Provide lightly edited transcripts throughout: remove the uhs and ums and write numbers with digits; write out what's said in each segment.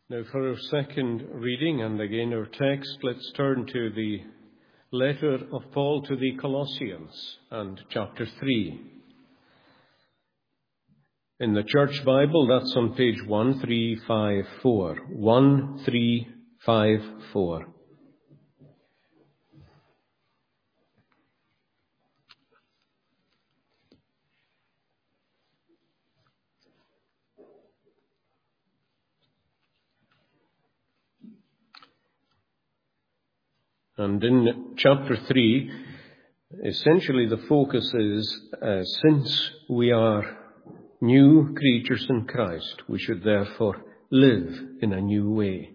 Now for our second reading, and again our text, let's turn to the letter of Paul to the Colossians and chapter 3. In the Church Bible, that's on page 1354. 1354. And in chapter 3, essentially the focus is, since we are new creatures in Christ, we should therefore live in a new way.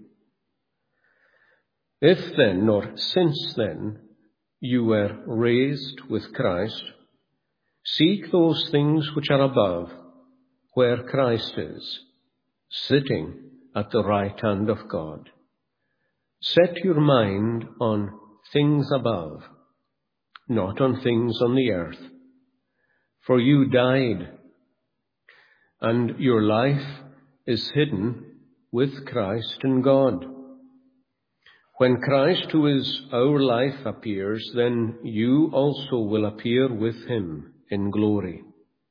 If then, or since then, you were raised with Christ, seek those things which are above, where Christ is, sitting at the right hand of God. Set your mind on things above, not on things on the earth. For you died, and your life is hidden with Christ in God. When Christ, who is our life, appears, then you also will appear with him in glory.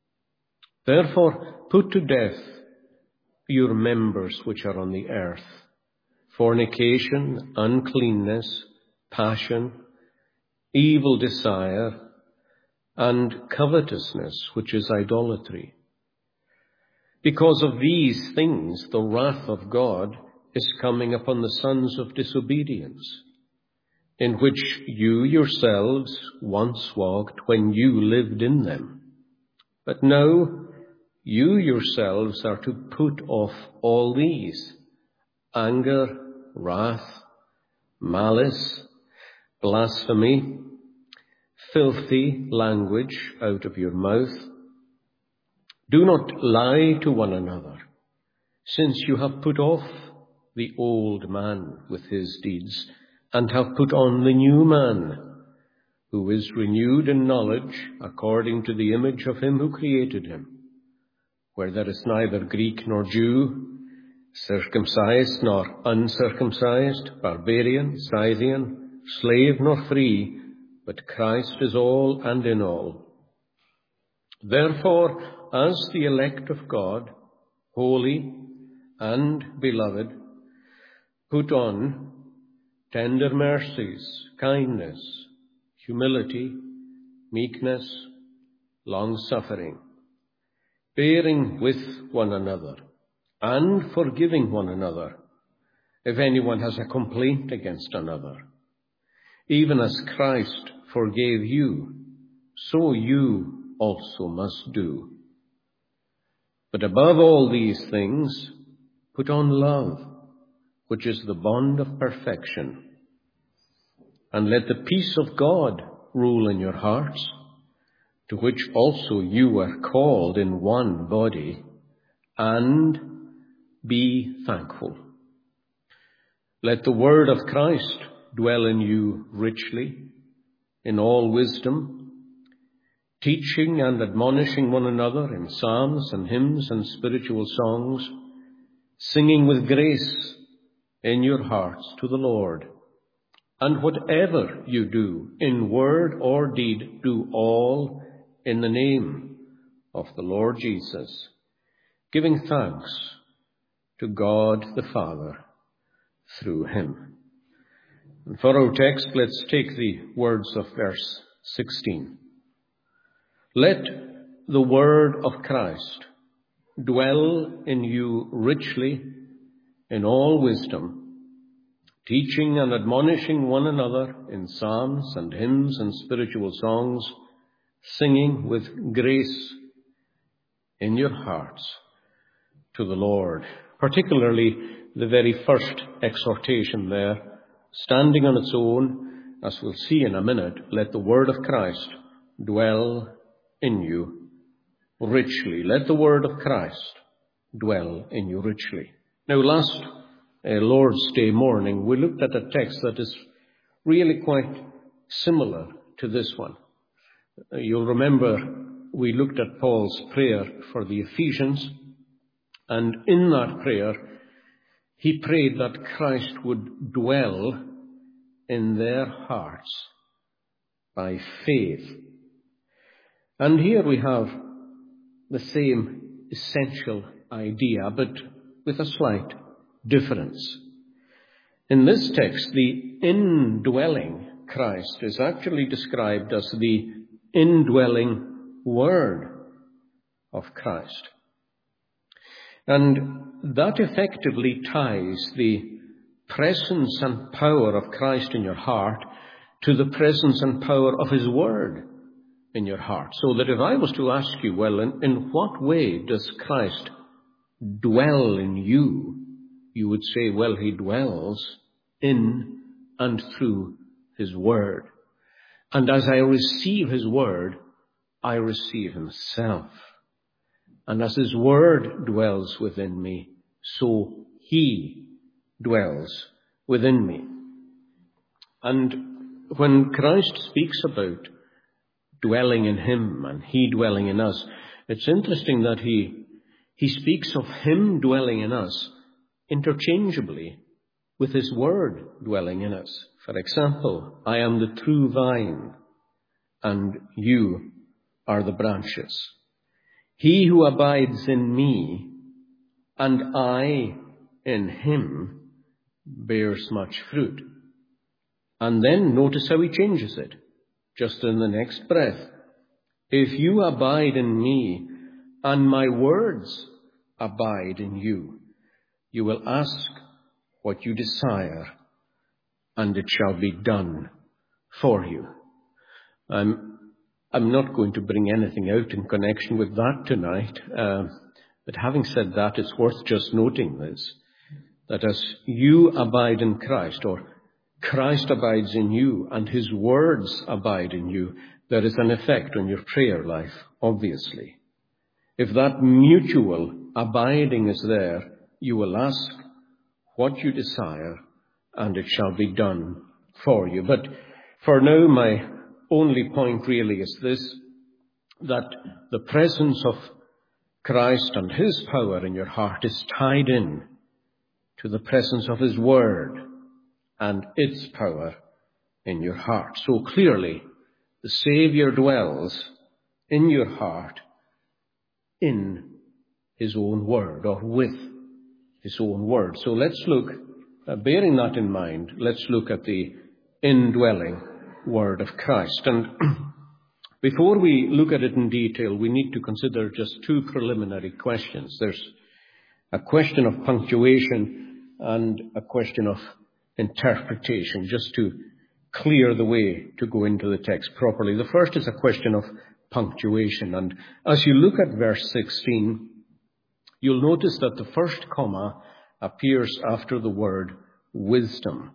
Therefore, put to death your members which are on the earth: fornication, uncleanness, passion, evil desire, and covetousness, which is idolatry. Because of these things, the wrath of God is coming upon the sons of disobedience, in which you yourselves once walked when you lived in them. But now you yourselves are to put off all these: anger, wrath, malice, blasphemy, filthy language out of your mouth. Do not lie to one another, since you have put off the old man with his deeds, and have put on the new man, who is renewed in knowledge according to the image of him who created him, where there is neither Greek nor Jew, circumcised nor uncircumcised, barbarian, Scythian, slave nor free, but Christ is all and in all. Therefore, as the elect of God, holy and beloved, put on tender mercies, kindness, humility, meekness, long-suffering, bearing with one another, and forgiving one another, if anyone has a complaint against another. Even as Christ forgave you, so you also must do. But above all these things, put on love, which is the bond of perfection. And let the peace of God rule in your hearts, to which also you were called in one body, and be thankful. Let the word of Christ dwell in you richly, in all wisdom, teaching and admonishing one another in psalms and hymns and spiritual songs, singing with grace in your hearts to the Lord. And whatever you do, in word or deed, do all in the name of the Lord Jesus, giving thanks to God the Father through him. And for our text, let's take the words of verse 16. Let the word of Christ dwell in you richly in all wisdom, teaching and admonishing one another in psalms and hymns and spiritual songs, singing with grace in your hearts to the Lord. Particularly the very first exhortation there, standing on its own, as we'll see in a minute, let the word of Christ dwell in you richly. Let the word of Christ dwell in you richly. Now, last Lord's Day morning, we looked at a text that is really quite similar to this one. You'll remember we looked at Paul's prayer for the Ephesians, and in that prayer, he prayed that Christ would dwell in their hearts by faith. And here we have the same essential idea, but with a slight difference. In this text, the indwelling Christ is actually described as the indwelling Word of Christ. And that effectively ties the presence and power of Christ in your heart to the presence and power of His Word in your heart. So that if I was to ask you, well, in what way does Christ dwell in you? You would say, well, He dwells in and through His Word. And as I receive His Word, I receive Himself. And as His Word dwells within me, so He dwells within me. And when Christ speaks about dwelling in Him and He dwelling in us, it's interesting that He speaks of Him dwelling in us interchangeably with His Word dwelling in us. For example, I am the true vine, and you are the branches. He who abides in me, and I in him, bears much fruit. And then notice how He changes it, just in the next breath. If you abide in me, and my words abide in you, you will ask what you desire, and it shall be done for you. I'm not going to bring anything out in connection with that tonight, but having said that, it's worth just noting this, that as you abide in Christ, or Christ abides in you, and His words abide in you, there is an effect on your prayer life, obviously. If that mutual abiding is there, you will ask what you desire, and it shall be done for you. But for now, my only point really is this, that the presence of Christ and His power in your heart is tied in to the presence of His Word and its power in your heart. So clearly, the Saviour dwells in your heart in His own Word, or with His own Word. So let's look, bearing that in mind, let's look at the indwelling Word of Christ. And before we look at it in detail, we need to consider just two preliminary questions. There's a question of punctuation and a question of interpretation, just to clear the way to go into the text properly. The first is a question of punctuation. And as you look at verse 16, you'll notice that the first comma appears after the word wisdom.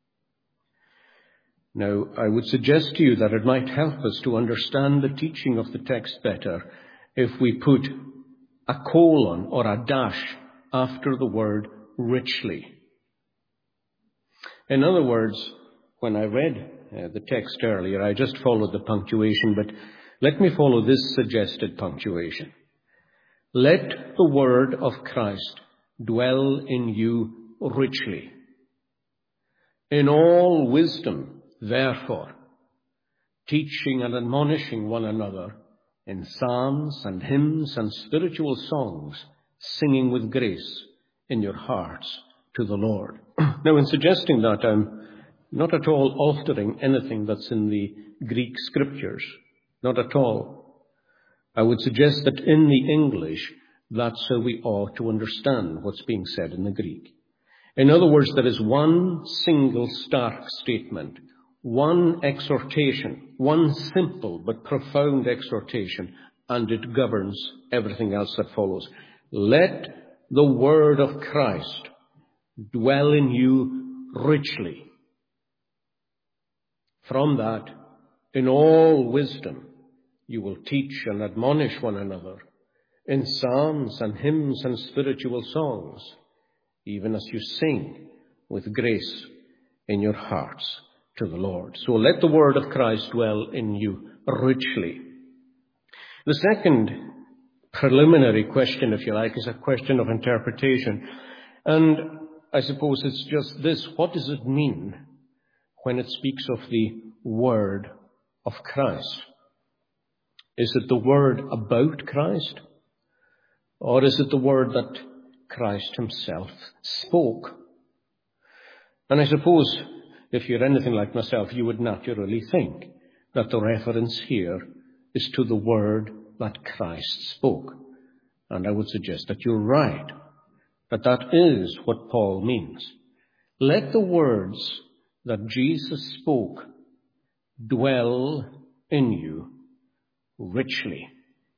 Now, I would suggest to you that it might help us to understand the teaching of the text better if we put a colon or a dash after the word richly. In other words, when I read the text earlier, I just followed the punctuation, but let me follow this suggested punctuation. Let the word of Christ dwell in you richly. In all wisdom, therefore, teaching and admonishing one another in psalms and hymns and spiritual songs, singing with grace in your hearts to the Lord. Now, in suggesting that, I'm not at all altering anything that's in the Greek scriptures. Not at all. I would suggest that in the English, that's how we ought to understand what's being said in the Greek. In other words, there is one single stark statement, one exhortation, one simple but profound exhortation, and it governs everything else that follows. Let the word of Christ dwell in you richly. From that, in all wisdom, you will teach and admonish one another in psalms and hymns and spiritual songs, even as you sing with grace in your hearts to the Lord. So let the word of Christ dwell in you richly. The second preliminary question, if you like, is a question of interpretation. And I suppose it's just this. What does it mean when it speaks of the word of Christ? Is it the word about Christ? Or is it the word that Christ himself spoke? And I suppose if you're anything like myself, you would naturally think that the reference here is to the word that Christ spoke. And I would suggest that you're right, that that is what Paul means. Let the words that Jesus spoke dwell in you richly.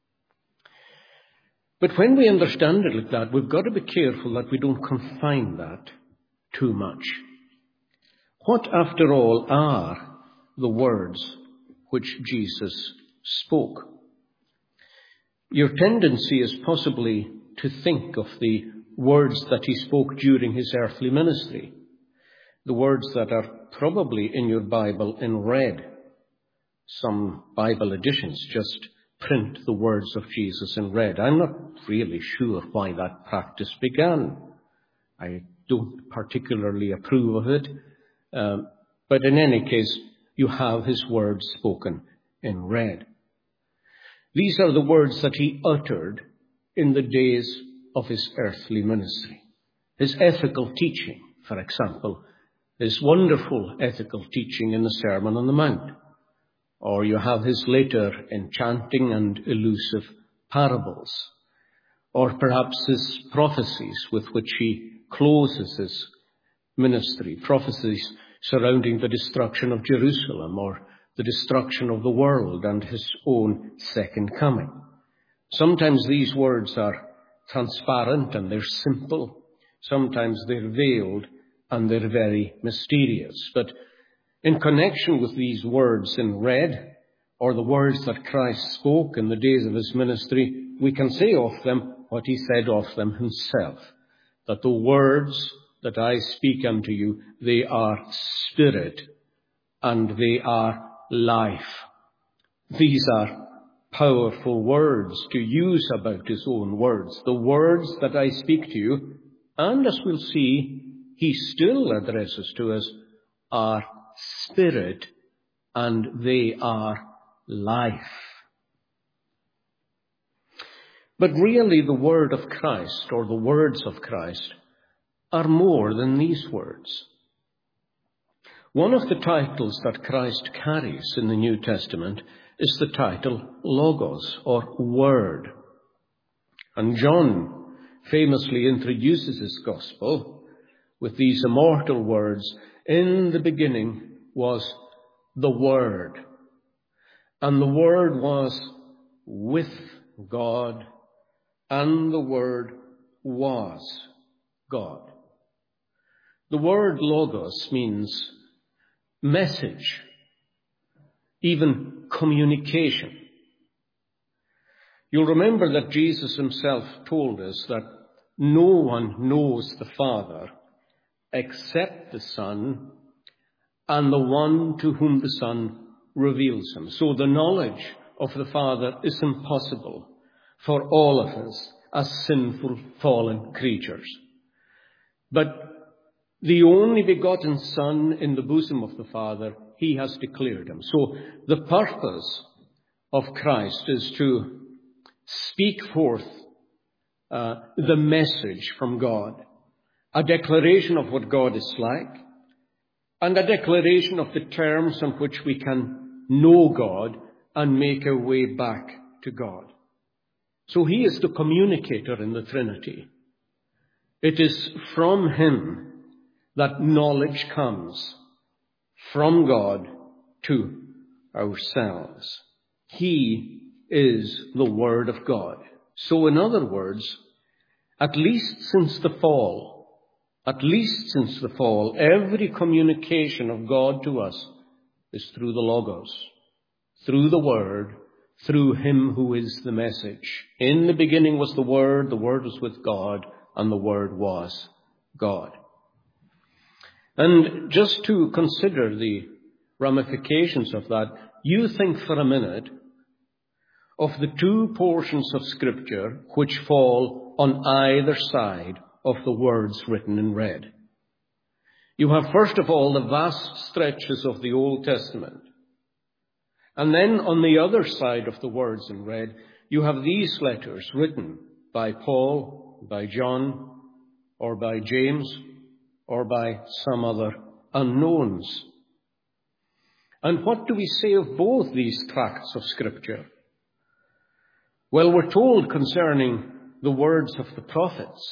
But when we understand it like that, we've got to be careful that we don't confine that too much. What, after all, are the words which Jesus spoke? Your tendency is possibly to think of the words that he spoke during his earthly ministry, the words that are probably in your Bible in red. Some Bible editions just print the words of Jesus in red. I'm not really sure why that practice began. I don't particularly approve of it. But in any case, you have his words spoken in red. These are the words that he uttered in the days of his earthly ministry. His ethical teaching, for example, his wonderful ethical teaching in the Sermon on the Mount. Or you have his later enchanting and elusive parables. Or perhaps his prophecies with which he closes his ministry, prophecies surrounding the destruction of Jerusalem or the destruction of the world and his own second coming. Sometimes these words are transparent and they're simple. Sometimes they're veiled and they're very mysterious. But in connection with these words in red, or the words that Christ spoke in the days of his ministry, we can say of them what he said of them himself, that the words that I speak unto you, they are spirit and they are life. These are powerful words to use about his own words. The words that I speak to you, and as we'll see, he still addresses to us, are spirit and they are life. But really the word of Christ, or the words of Christ, are more than these words. One of the titles that Christ carries in the New Testament is the title Logos, or Word. And John famously introduces his gospel with these immortal words, in the beginning was the Word, and the Word was with God, and the Word was God. The word Logos means message, even communication. You'll remember that Jesus himself told us that no one knows the Father except the Son and the one to whom the Son reveals him. So the knowledge of the Father is impossible for all of us as sinful, fallen creatures. But the only begotten Son in the bosom of the Father, he has declared him. So the purpose of Christ is to speak forth the message from God, a declaration of what God is like, and a declaration of the terms on which we can know God and make our way back to God. So he is the communicator in the Trinity. It is from him that knowledge comes from God to ourselves. He is the Word of God. So in other words, at least since the fall, every communication of God to us is through the Logos, through the Word, through him who is the message. In the beginning was the Word was with God, and the Word was God. And just to consider the ramifications of that, you think for a minute of the two portions of Scripture which fall on either side of the words written in red. You have, first of all, the vast stretches of the Old Testament. And then on the other side of the words in red, you have these letters written by Paul, by John, or by James, or by some other unknowns. And what do we say of both these tracts of Scripture? Well, we're told concerning the words of the prophets,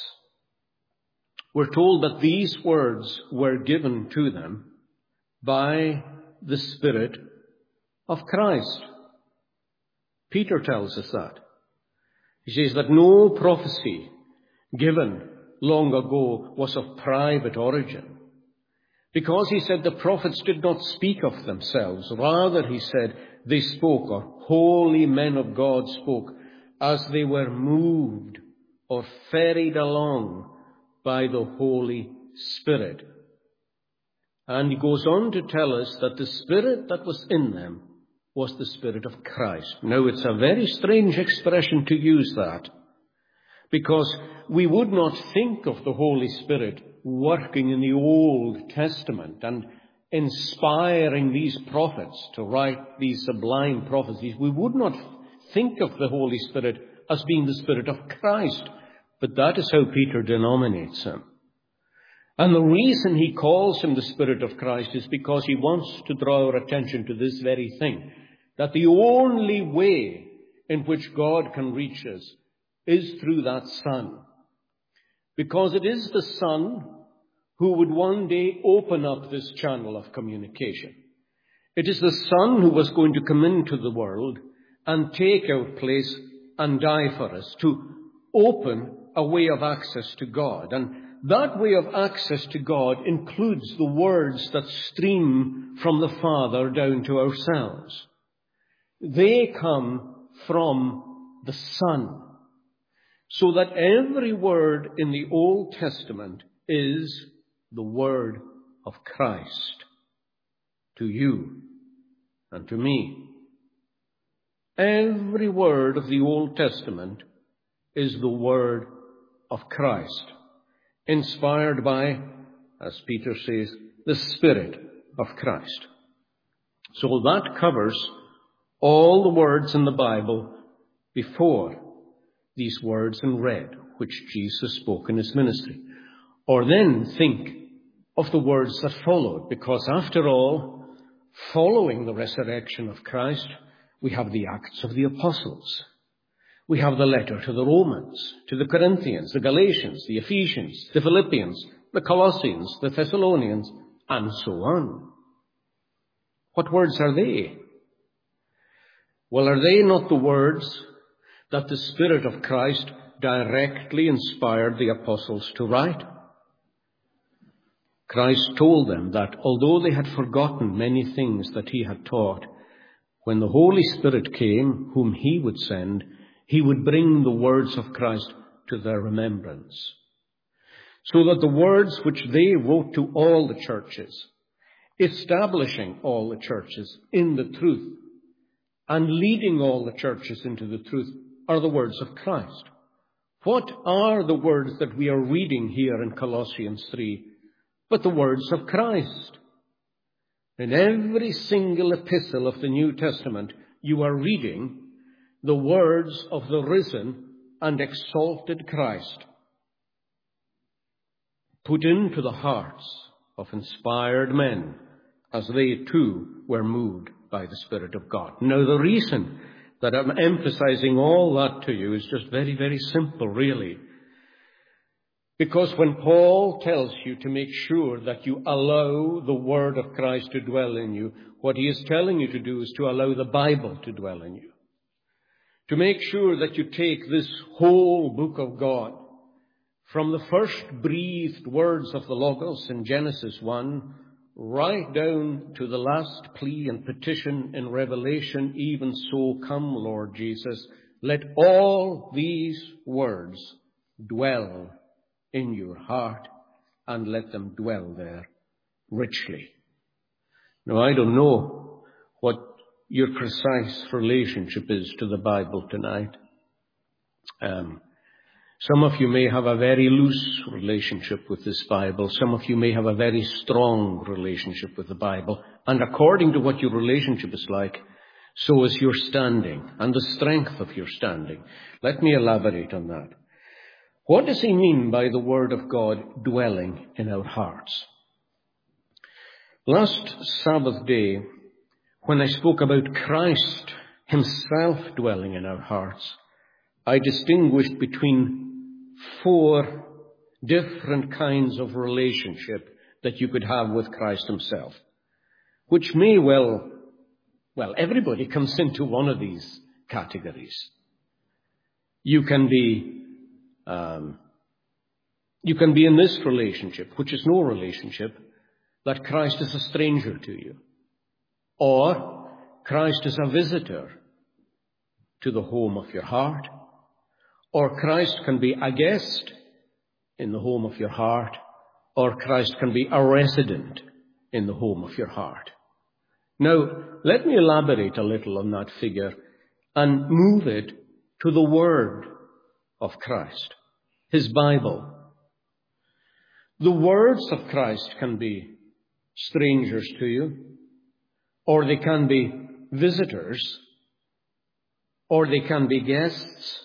we're told that these words were given to them by the Spirit of Christ. Peter tells us that. He says that no prophecy given long ago was of private origin. Because, he said, the prophets did not speak of themselves. Rather, he said, they spoke, or holy men of God spoke, as they were moved or ferried along by the Holy Spirit. And he goes on to tell us that the Spirit that was in them was the Spirit of Christ. Now, it's a very strange expression to use that, because we would not think of the Holy Spirit working in the Old Testament and inspiring these prophets to write these sublime prophecies. We would not think of the Holy Spirit as being the Spirit of Christ, but that is how Peter denominates him. And the reason he calls him the Spirit of Christ is because he wants to draw our attention to this very thing, that the only way in which God can reach us is through that Son. Because it is the Son who would one day open up this channel of communication. It is the Son who was going to come into the world and take our place and die for us, to open a way of access to God. And that way of access to God includes the words that stream from the Father down to ourselves. They come from the Son. So that every word in the Old Testament is the word of Christ to you and to me. Every word of the Old Testament is the word of Christ, inspired by, as Peter says, the Spirit of Christ. So that covers all the words in the Bible before these words in red, which Jesus spoke in his ministry. Or then think of the words that followed, because after all, following the resurrection of Christ, we have the Acts of the Apostles. We have the letter to the Romans, to the Corinthians, the Galatians, the Ephesians, the Philippians, the Colossians, the Thessalonians, and so on. What words are they? Well, are they not the words that the Spirit of Christ directly inspired the apostles to write? Christ told them that although they had forgotten many things that he had taught, when the Holy Spirit came, whom he would send, he would bring the words of Christ to their remembrance. So that the words which they wrote to all the churches, establishing all the churches in the truth, and leading all the churches into the truth, are the words of Christ. What are the words that we are reading here in Colossians 3 but the words of Christ? In every single epistle of the New Testament, you are reading the words of the risen and exalted Christ, put into the hearts of inspired men as they too were moved by the Spirit of God. Now, the reason that I'm emphasizing all that to you is just very, very simple, really. Because when Paul tells you to make sure that you allow the word of Christ to dwell in you, what he is telling you to do is to allow the Bible to dwell in you. To make sure that you take this whole book of God, from the first breathed words of the Logos in Genesis 1, right down to the last plea and petition in Revelation, even so come, Lord Jesus, let all these words dwell in your heart, and let them dwell there richly. Now, I don't know what your precise relationship is to the Bible tonight. Some of you may have a very loose relationship with this Bible. Some of you may have a very strong relationship with the Bible. And according to what your relationship is like, so is your standing and the strength of your standing. Let me elaborate on that. What does he mean by the Word of God dwelling in our hearts? Last Sabbath day, when I spoke about Christ himself dwelling in our hearts, I distinguished between 4 different kinds of relationship that you could have with Christ himself, which may well, everybody comes into one of these categories. You can be in this relationship, which is no relationship, that Christ is a stranger to you. Or Christ is a visitor to the home of your heart. Or Christ can be a guest in the home of your heart. Or Christ can be a resident in the home of your heart. Now, let me elaborate a little on that figure and move it to the Word of Christ, his Bible. The words of Christ can be strangers to you, or they can be visitors, or they can be guests,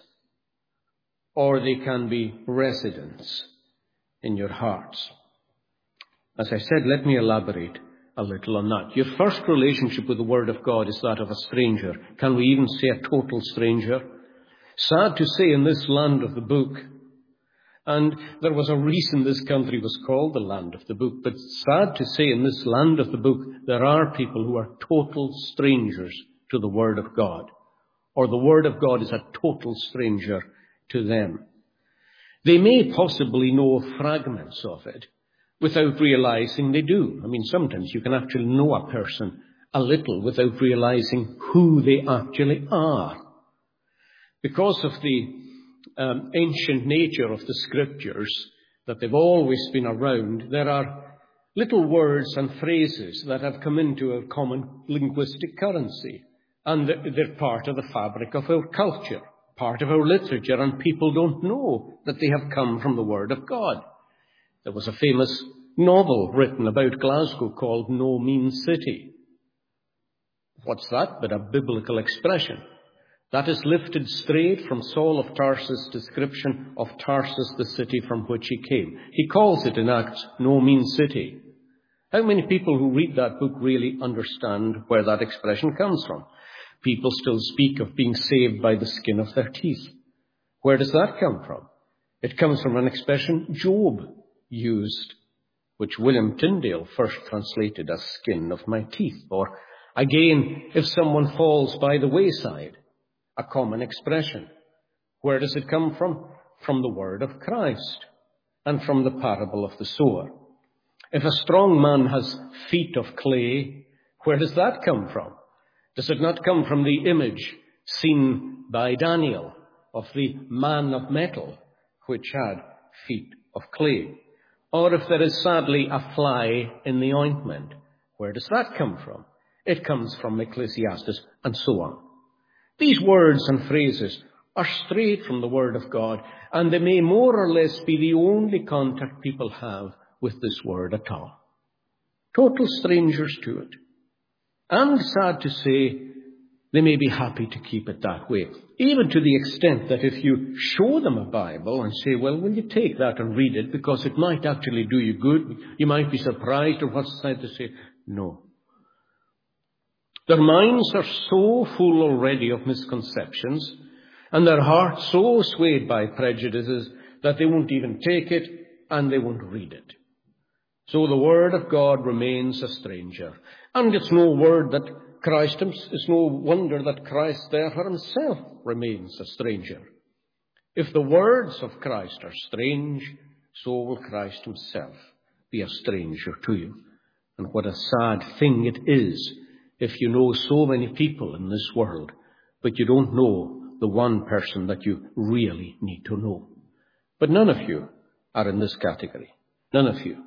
or they can be residents in your hearts. As I said, let me elaborate a little on that. Your first relationship with the Word of God is that of a stranger. Can we even say a total stranger? Sad to say, in this land of the book, and there was a reason this country was called the land of the book, but sad to say, in this land of the book, there are people who are total strangers to the Word of God, or the Word of God is a total stranger to them. They may possibly know fragments of it without realizing they do. I mean, sometimes you can actually know a person a little without realizing who they actually are. Because of the ancient nature of the Scriptures, that they've always been around, there are little words and phrases that have come into a common linguistic currency. And they're part of the fabric of our culture, part of our literature, and people don't know that they have come from the Word of God. There was a famous novel written about Glasgow called No Mean City. What's that but a biblical expression? That is lifted straight from Saul of Tarsus' description of Tarsus, the city from which he came. He calls it in Acts, No Mean City. How many people who read that book really understand where that expression comes from? People still speak of being saved by the skin of their teeth. Where does that come from? It comes from an expression Job used, which William Tyndale first translated as skin of my teeth. Or again, if someone falls by the wayside, a common expression. Where does it come from? From the word of Christ and from the parable of the sower. If a strong man has feet of clay, where does that come from? Does it not come from the image seen by Daniel of the man of metal, which had feet of clay? Or if there is sadly a fly in the ointment, where does that come from? It comes from Ecclesiastes, and so on. These words and phrases are straight from the Word of God, and they may more or less be the only contact people have with this Word at all. Total strangers to it. And sad to say, they may be happy to keep it that way. Even to the extent that if you show them a Bible and say, well, will you take that and read it because it might actually do you good, you might be surprised, or what's that to say? No. Their minds are so full already of misconceptions, and their hearts so swayed by prejudices that they won't even take it and they won't read it. So the Word of God remains a stranger. And it's no wonder that Christ therefore himself remains a stranger. If the words of Christ are strange, so will Christ himself be a stranger to you. And what a sad thing it is if you know so many people in this world, but you don't know the one person that you really need to know. But none of you are in this category. None of you.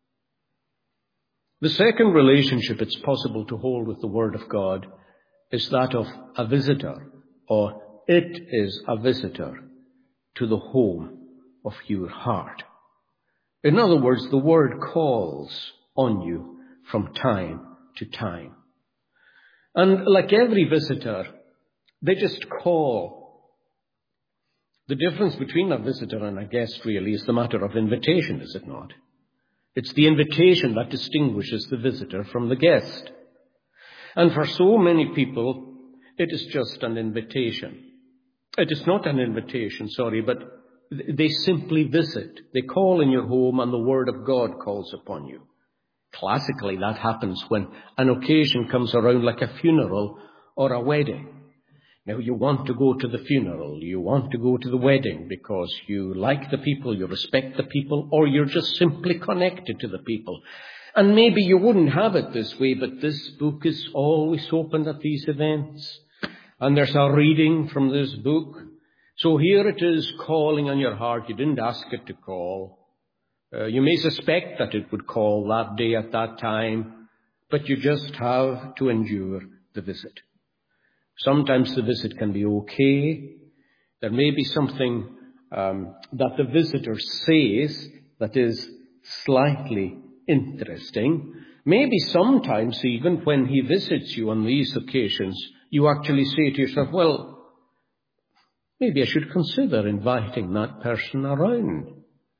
The second relationship it's possible to hold with the Word of God is that of a visitor, or it is a visitor to the home of your heart. In other words, the word calls on you from time to time. And like every visitor, they just call. The difference between a visitor and a guest really is the matter of invitation, is it not? It's the invitation that distinguishes the visitor from the guest. And for so many people, it is just an invitation. It is not an invitation, but they simply visit. They call in your home and the Word of God calls upon you. Classically, that happens when an occasion comes around like a funeral or a wedding. Now, you want to go to the funeral, you want to go to the wedding because you like the people, you respect the people, or you're just simply connected to the people. And maybe you wouldn't have it this way, but this book is always opened at these events. And there's a reading from this book. So here it is calling on your heart. You didn't ask it to call. You may suspect that it would call that day at that time, but you just have to endure the visit. Sometimes the visit can be okay. There may be something that the visitor says that is slightly interesting. Maybe sometimes even when he visits you on these occasions, you actually say to yourself, well, maybe I should consider inviting that person around.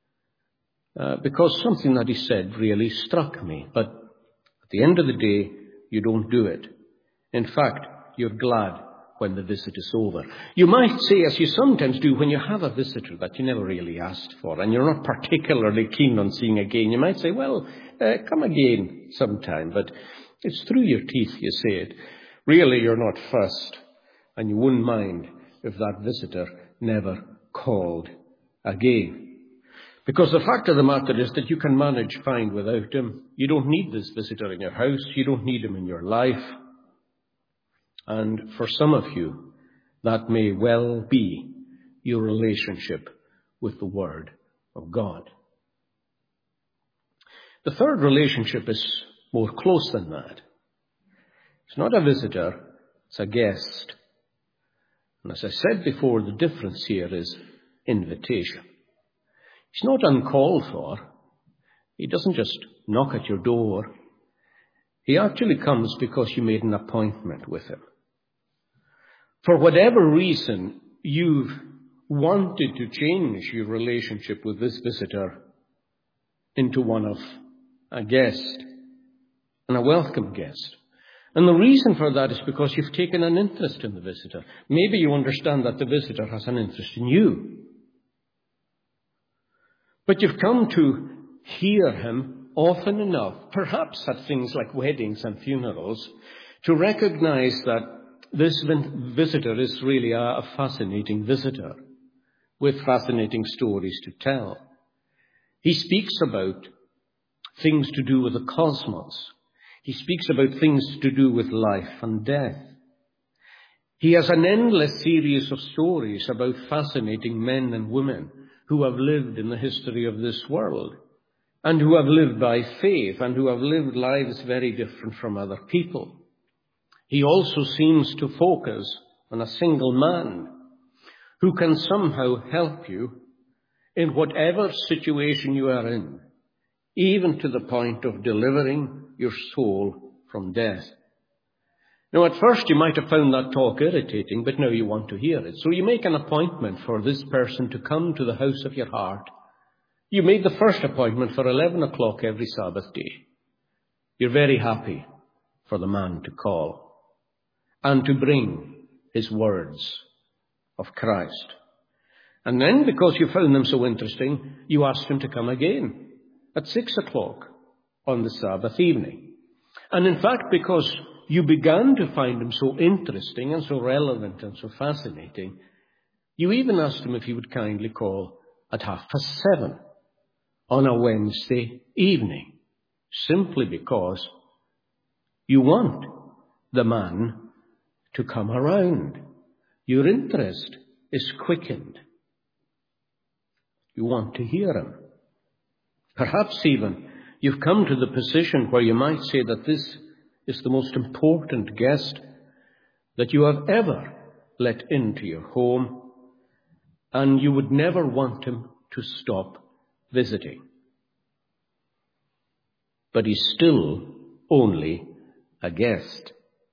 Because something that he said really struck me. But at the end of the day, you don't do it. In fact, you're glad when the visit is over. You might say, as you sometimes do when you have a visitor that you never really asked for and you're not particularly keen on seeing again, you might say, well, come again sometime. But it's through your teeth you say it. Really, you're not fussed, and you wouldn't mind if that visitor never called again. Because the fact of the matter is that you can manage fine without him. You don't need this visitor in your house. You don't need him in your life. And for some of you, that may well be your relationship with the Word of God. The third relationship is more close than that. It's not a visitor, it's a guest. And as I said before, the difference here is invitation. He's not uncalled for. He doesn't just knock at your door. He actually comes because you made an appointment with him. For whatever reason, you've wanted to change your relationship with this visitor into one of a guest, and a welcome guest. And the reason for that is because you've taken an interest in the visitor. Maybe you understand that the visitor has an interest in you. But you've come to hear him often enough, perhaps at things like weddings and funerals, to recognize that this visitor is really a fascinating visitor with fascinating stories to tell. He speaks about things to do with the cosmos. He speaks about things to do with life and death. He has an endless series of stories about fascinating men and women who have lived in the history of this world and who have lived by faith and who have lived lives very different from other people. He also seems to focus on a single man who can somehow help you in whatever situation you are in, even to the point of delivering your soul from death. Now, at first you might have found that talk irritating, but now you want to hear it. So you make an appointment for this person to come to the house of your heart. You made the first appointment for 11 o'clock every Sabbath day. You're very happy for the man to call and to bring his words of Christ. And then, because you found them so interesting, you asked him to come again at 6 o'clock on the Sabbath evening. And in fact, because you began to find him so interesting and so relevant and so fascinating, you even asked him if he would kindly call at 7:30 on a Wednesday evening, simply because you want the man to come around. Your interest is quickened. You want to hear him. Perhaps even you've come to the position where you might say that this is the most important guest that you have ever let into your home. and you would never want him to stop visiting. But he's still only a guest.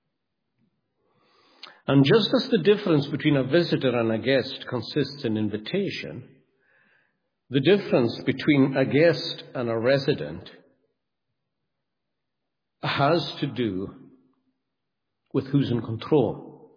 And just as the difference between a visitor and a guest consists in invitation, the difference between a guest and a resident has to do with who's in control.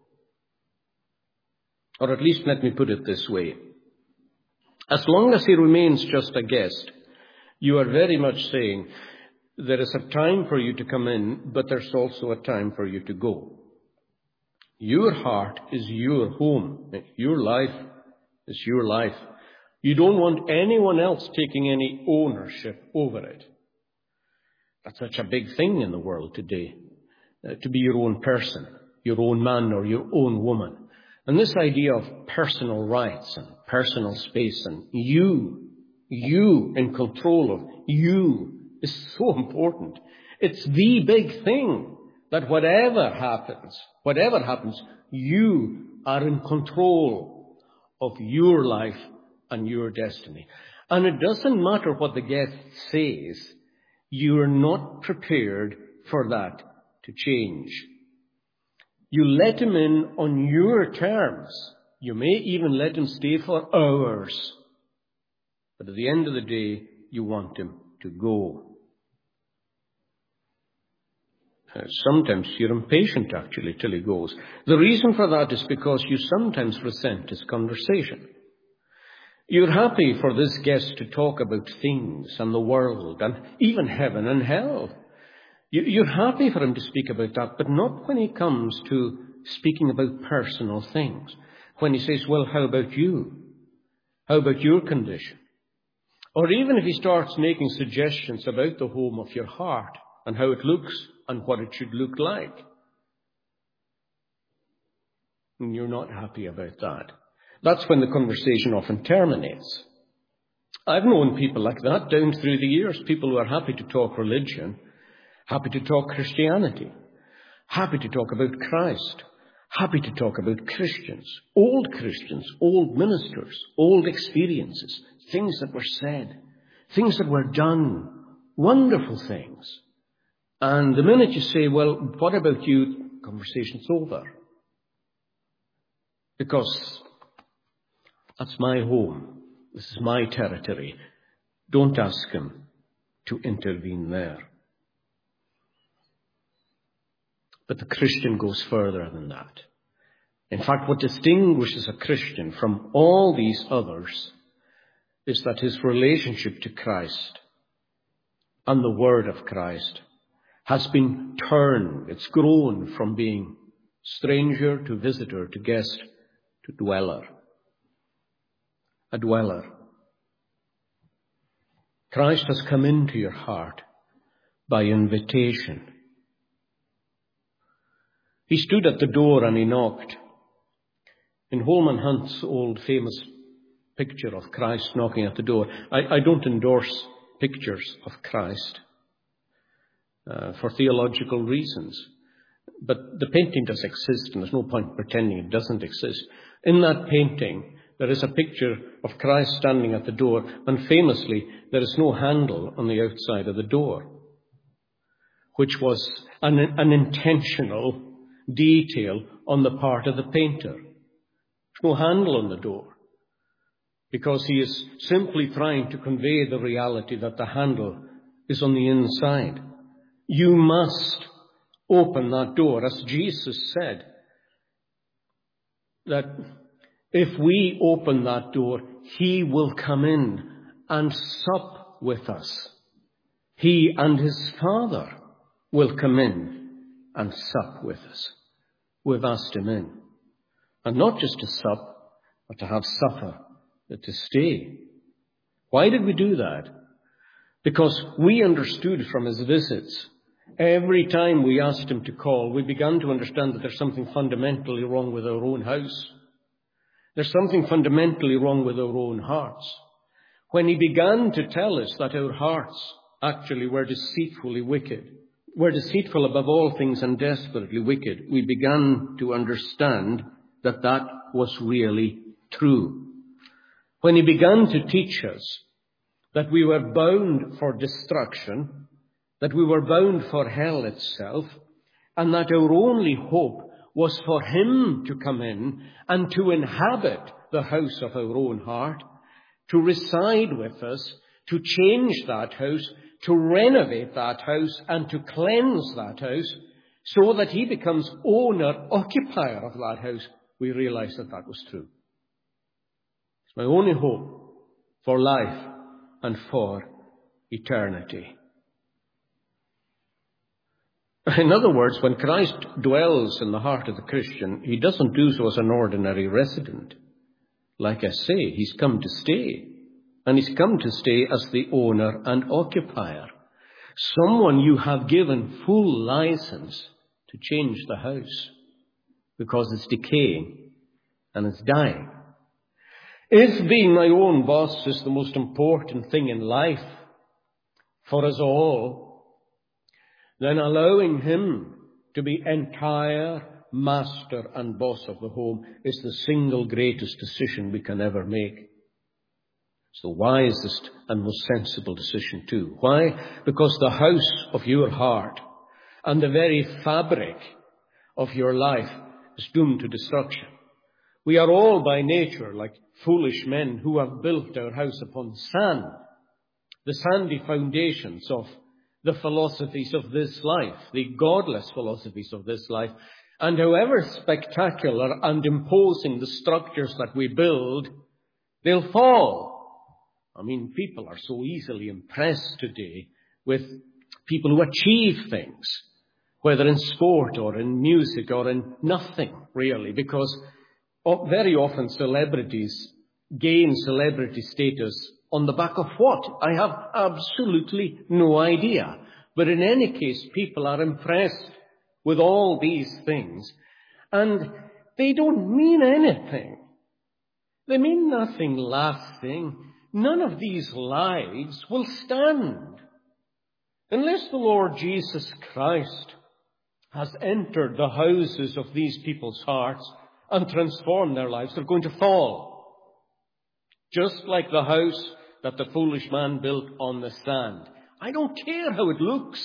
Or at least let me put it this way. As long as he remains just a guest, you are very much saying there is a time for you to come in, but there's also a time for you to go. Your heart is your home. Your life is your life. You don't want anyone else taking any ownership over it. That's such a big thing in the world today, to be your own person, your own man or your own woman. And this idea of personal rights and personal space and you in control of you is so important. It's the big thing that whatever happens, you are in control of your life and your destiny. And it doesn't matter what the guest says, you are not prepared for that to change. You let him in on your terms. You may even let him stay for hours. But at the end of the day, you want him to go. Sometimes you're impatient, actually, till he goes. The reason for that is because you sometimes resent his conversation. You're happy for this guest to talk about things and the world and even heaven and hell. You're happy for him to speak about that, but not when he comes to speaking about personal things. When he says, well, how about you? How about your condition? Or even if he starts making suggestions about the home of your heart and how it looks and what it should look like. And you're not happy about that. That's when the conversation often terminates. I've known people like that down through the years, people who are happy to talk religion, happy to talk Christianity, happy to talk about Christ, happy to talk about Christians, old ministers, old experiences, things that were said, things that were done, wonderful things. And the minute you say, well, what about you? Conversation's over. Because that's my home. This is my territory. Don't ask him to intervene there. But the Christian goes further than that. In fact, what distinguishes a Christian from all these others is that his relationship to Christ and the Word of Christ has been turned. It's grown from being stranger to visitor to guest to dweller. A dweller. Christ has come into your heart by invitation. He stood at the door and he knocked. In Holman Hunt's old famous picture of Christ knocking at the door, I don't endorse pictures of Christ for theological reasons. But the painting does exist, and there's no point pretending it doesn't exist. In that painting, there is a picture of Christ standing at the door, and famously, there is no handle on the outside of the door, which was an intentional detail on the part of the painter. There's no handle on the door, because he is simply trying to convey the reality that the handle is on the inside. You must open that door, as Jesus said, that if we open that door, he will come in and sup with us. He and his Father will come in and sup with us. We've asked him in. And not just to sup, but to have supper, to stay. Why did we do that? Because we understood from his visits, every time we asked him to call, we began to understand that there's something fundamentally wrong with our own house. There's something fundamentally wrong with our own hearts. When he began to tell us that our hearts actually were deceitfully wicked, were deceitful above all things and desperately wicked, we began to understand that that was really true. when he began to teach us that we were bound for destruction, that we were bound for hell itself, and that our only hope was for him to come in and to inhabit the house of our own heart, to reside with us, to change that house, to renovate that house, and to cleanse that house, so that he becomes owner, occupier of that house. We realized that that was true. It's my only hope for life and for eternity. In other words, when Christ dwells in the heart of the Christian, he doesn't do so as an ordinary resident. Like I say, he's come to stay. And he's come to stay as the owner and occupier. Someone you have given full license to change the house because it's decaying and it's dying. If being my own boss is the most important thing in life for us all, then allowing him to be entire master and boss of the home is the single greatest decision we can ever make. It's the wisest and most sensible decision too. Why? Because the house of your heart and the very fabric of your life is doomed to destruction. We are all by nature like foolish men who have built our house upon sand, the sandy foundations of the philosophies of this life, the godless philosophies of this life. And however spectacular and imposing the structures that we build, they'll fall. I mean, people are so easily impressed today with people who achieve things, whether in sport or in music or in nothing, really, because very often celebrities gain celebrity status on the back of what? I have absolutely no idea. But in any case, people are impressed with all these things, and they don't mean anything. They mean nothing lasting. None of these lives will stand unless the Lord Jesus Christ has entered the houses of these people's hearts and transformed their lives. They're going to fall. Just like the house that the foolish man built on the sand. I don't care how it looks.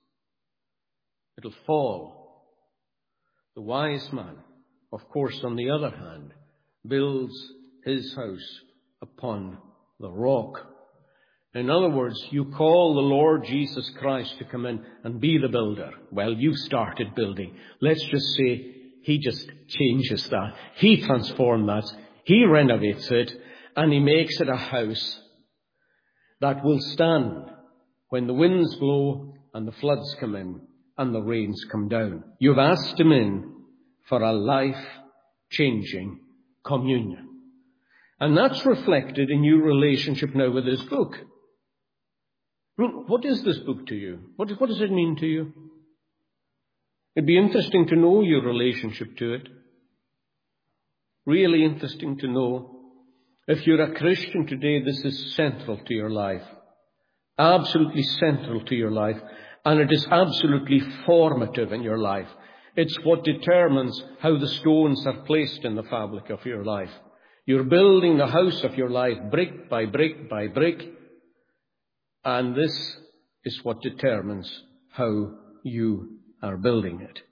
It'll fall. The wise man, of course, on the other hand, builds his house upon the rock. In other words, you call the Lord Jesus Christ to come in and be the builder. Well, you started building. Let's just say he just changes that. He transforms that. He renovates it. And he makes it a house that will stand when the winds blow and the floods come in and the rains come down. You've asked him in for a life-changing communion. And that's reflected in your relationship now with this book. What is this book to you? What does it mean to you? It'd be interesting to know your relationship to it. Really interesting to know. If you're a Christian today, this is central to your life. Absolutely central to your life. And it is absolutely formative in your life. It's what determines how the stones are placed in the fabric of your life. You're building the house of your life brick by brick by brick. And this is what determines how you are building it.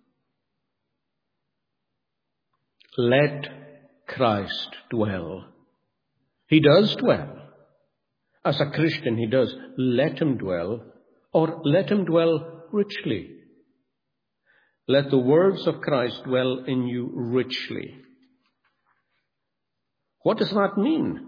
Let Christ dwell. He does dwell. As a Christian, he does. Let him dwell, or let him dwell richly. Let the words of Christ dwell in you richly. What does that mean?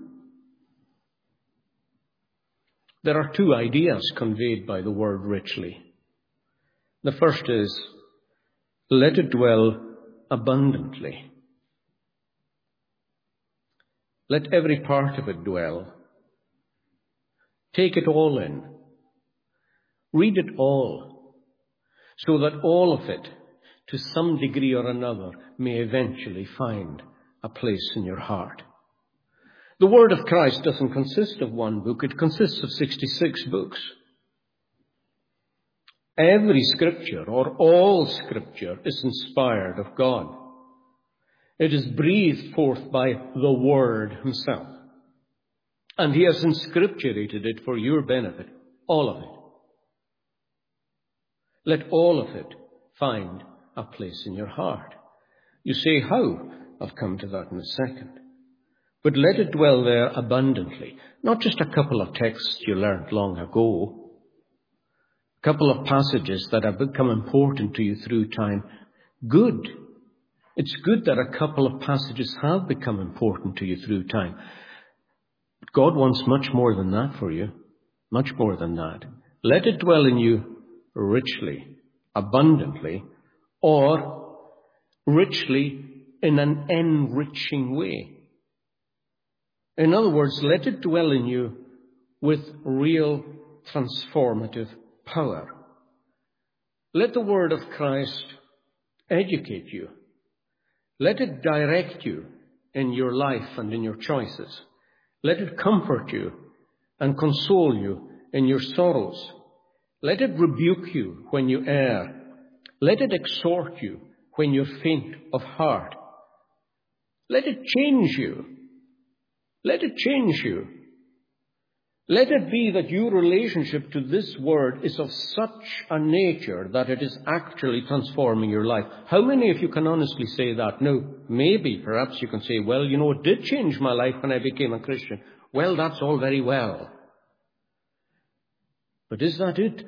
There are two ideas conveyed by the word richly. The first is, let it dwell abundantly. Let every part of it dwell. Take it all in. Read it all, so that all of it, to some degree or another, may eventually find a place in your heart. The Word of Christ doesn't consist of one book. It consists of 66 books. Every Scripture, or all Scripture, is inspired of God. It is breathed forth by the Word himself. And he has inscripturated it for your benefit. All of it. Let all of it find a place in your heart. You say, how? I'll come to that in a second. But let it dwell there abundantly. Not just a couple of texts you learned long ago. A couple of passages that have become important to you through time. Good. It's good that a couple of passages have become important to you through time. But God wants much more than that for you. Much more than that. Let it dwell in you richly, abundantly, or richly in an enriching way. In other words, let it dwell in you with real transformative power. Let the word of Christ educate you. Let it direct you in your life and in your choices. Let it comfort you and console you in your sorrows. Let it rebuke you when you err. Let it exhort you when you're faint of heart. Let it change you. Let it change you. Let it be that your relationship to this word is of such a nature that it is actually transforming your life. How many of you can honestly say that? No, maybe, perhaps you can say, well, it did change my life when I became a Christian. Well, that's all very well. But is that it?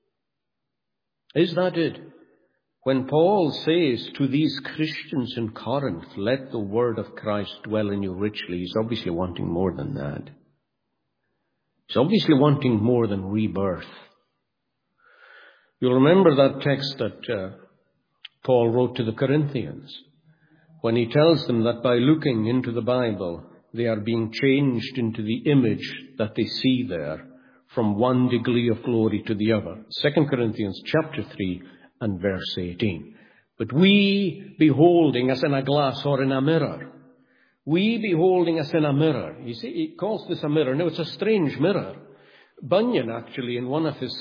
Is that it? When Paul says to these Christians in Corinth, let the word of Christ dwell in you richly, he's obviously wanting more than that. He's obviously wanting more than rebirth. You'll remember that text that Paul wrote to the Corinthians when he tells them that by looking into the Bible, they are being changed into the image that they see there from one degree of glory to the other. 2 Corinthians chapter 3 and verse 18. But we beholding as in a glass or in a mirror. We beholding as in a mirror. You see, he calls this a mirror. No, it's a strange mirror. Bunyan actually in one of his,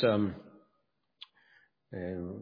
I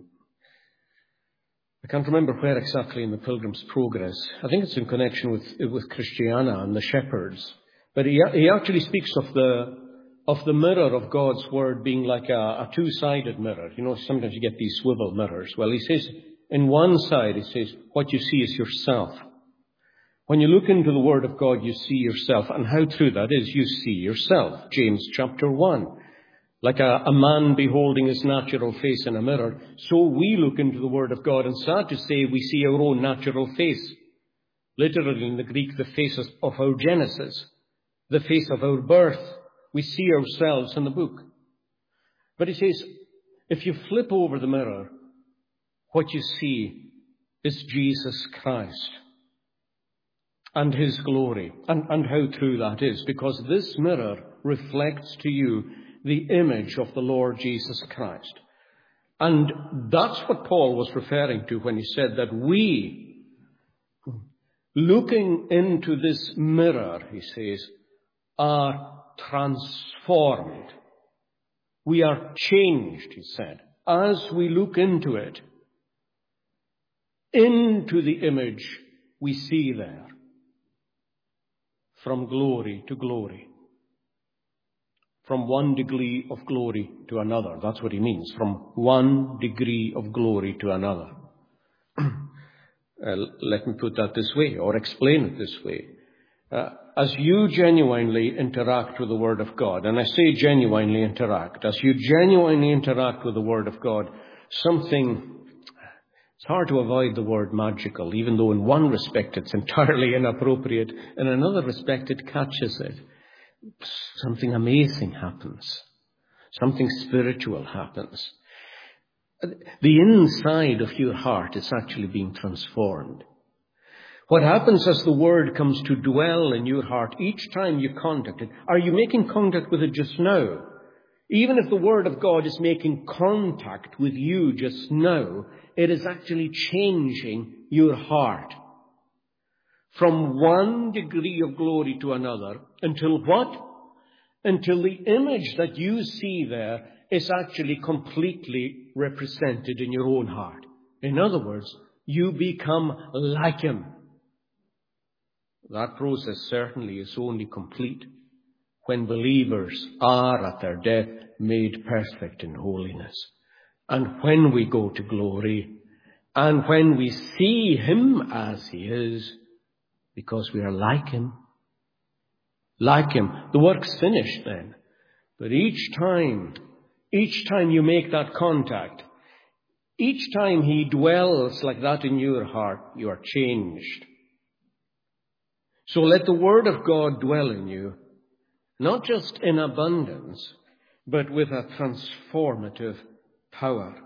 can't remember where exactly in the Pilgrim's Progress. I think it's in connection with Christiana and the shepherds. But he actually speaks of the mirror of God's word being like a two-sided mirror. Sometimes you get these swivel mirrors. Well, he says, in one side, he says, what you see is yourself. When you look into the word of God, you see yourself. And how true that is, you see yourself. James chapter 1. Like a man beholding his natural face in a mirror, so we look into the word of God. And sad to say, we see our own natural face. Literally in the Greek, the face of our genesis. The face of our birth. We see ourselves in the book. But he says, if you flip over the mirror, what you see is Jesus Christ and his glory. And how true that is, because this mirror reflects to you the image of the Lord Jesus Christ. And that's what Paul was referring to when he said that we, looking into this mirror, he says, are transformed. We are changed, he said, as we look into it, into the image we see there, from glory to glory, from one degree of glory to another. That's what he means, from one degree of glory to another. Let me put that this way, or explain it this way. As you genuinely interact with the Word of God, and I say genuinely interact, as you genuinely interact with the Word of God, it's hard to avoid the word magical, even though in one respect it's entirely inappropriate, in another respect it catches it. Something amazing happens. Something spiritual happens. The inside of your heart is actually being transformed. What happens as the word comes to dwell in your heart each time you contact it? Are you making contact with it just now? Even if the word of God is making contact with you just now, it is actually changing your heart from one degree of glory to another until what? Until the image that you see there is actually completely represented in your own heart. In other words, you become like him. That process certainly is only complete when believers are at their death made perfect in holiness, and when we go to glory, and when we see him as he is, because we are like him. Like him. The work's finished then. But each time you make that contact, each time he dwells like that in your heart, you are changed. So let the word of God dwell in you, not just in abundance, but with a transformative power.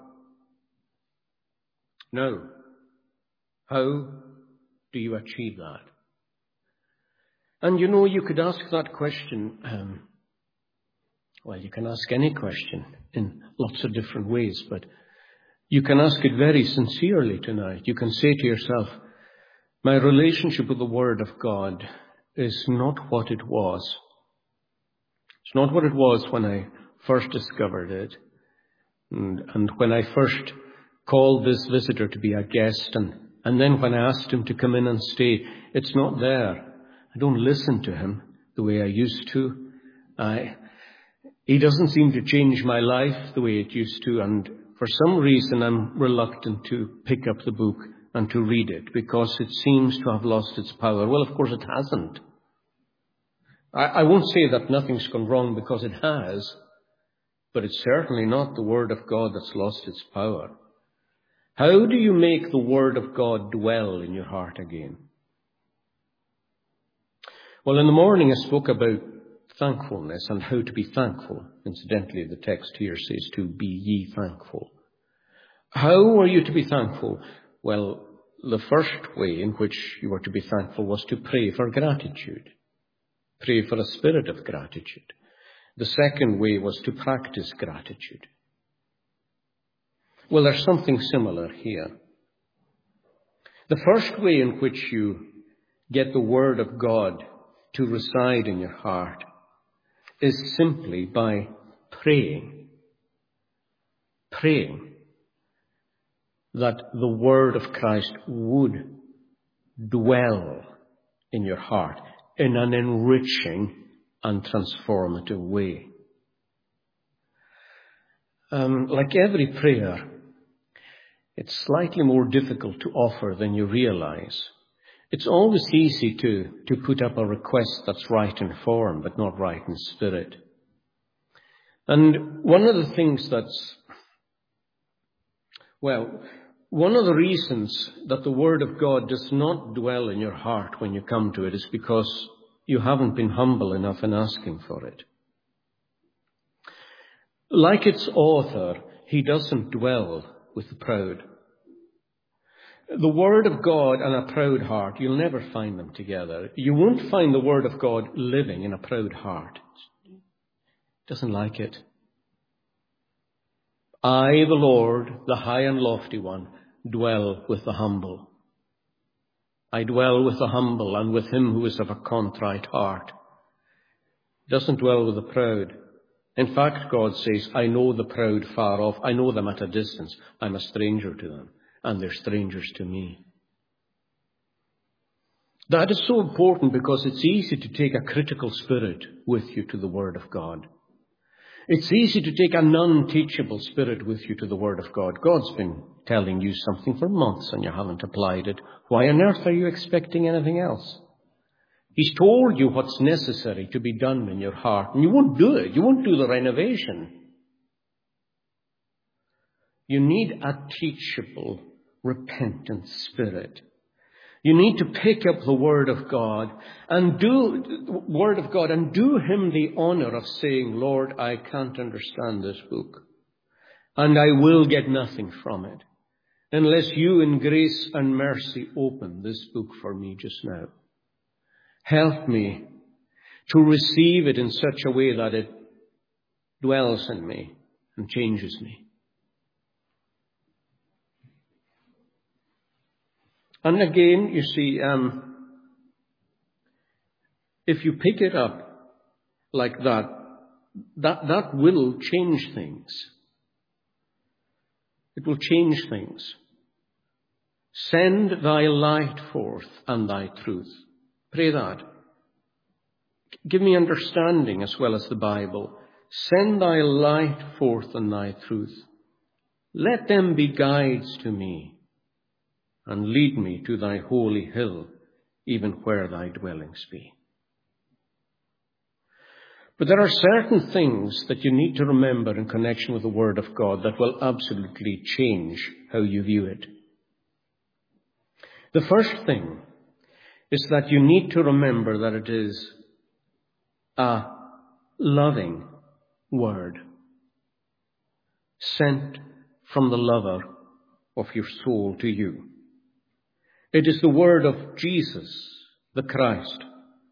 Now, how do you achieve that? And you could ask that question, you can ask any question in lots of different ways, but you can ask it very sincerely tonight. You can say to yourself, my relationship with the Word of God is not what it was. It's not what it was when I first discovered it, and when I first called this visitor to be a guest, and then when I asked him to come in and stay. It's not there. I don't listen to him the way I used to. He doesn't seem to change my life the way it used to, and for some reason I'm reluctant to pick up the book and to read it, because it seems to have lost its power. Well, of course it hasn't. I won't say that nothing's gone wrong, because it has, but it's certainly not the Word of God that's lost its power. How do you make the Word of God dwell in your heart again? Well, in the morning I spoke about thankfulness and how to be thankful. Incidentally, the text here says to be ye thankful. How are you to be thankful? Well, the first way in which you are to be thankful was to pray for gratitude. Pray for a spirit of gratitude. The second way was to practice gratitude. Well, there's something similar here. The first way in which you get the Word of God to reside in your heart is simply by praying. Praying that the Word of Christ would dwell in your heart in an enriching and transformative way. Like every prayer, it's slightly more difficult to offer than you realize. It's always easy to put up a request that's right in form, but not right in spirit. And one of the reasons that the Word of God does not dwell in your heart when you come to it is because you haven't been humble enough in asking for it. Like its author, he doesn't dwell with the proud. The Word of God and a proud heart, you'll never find them together. You won't find the Word of God living in a proud heart. It doesn't like it. I, the Lord, the high and lofty one, dwell with the humble. I dwell with the humble and with him who is of a contrite heart. He doesn't dwell with the proud. In fact, God says, I know the proud far off. I know them at a distance. I'm a stranger to them, and they're strangers to me. That is so important because it's easy to take a critical spirit with you to the Word of God. It's easy to take a non-teachable spirit with you to the Word of God. God's been telling you something for months and you haven't applied it. Why on earth are you expecting anything else? He's told you what's necessary to be done in your heart, and you won't do it. You won't do the renovation. You need a teachable, repentant spirit. You need to pick up the Word of God and do him the honor of saying, Lord, I can't understand this book, and I will get nothing from it unless you in grace and mercy open this book for me just now. Help me to receive it in such a way that it dwells in me and changes me. And again, you see, if you pick it up like that will change things. It will change things. Send thy light forth and thy truth. Pray that. Give me understanding as well as the Bible. Send thy light forth and thy truth. Let them be guides to me, and lead me to thy holy hill, even where thy dwellings be. But there are certain things that you need to remember in connection with the Word of God that will absolutely change how you view it. The first thing is that you need to remember that it is a loving Word, sent from the lover of your soul to you. It is the word of Jesus, the Christ,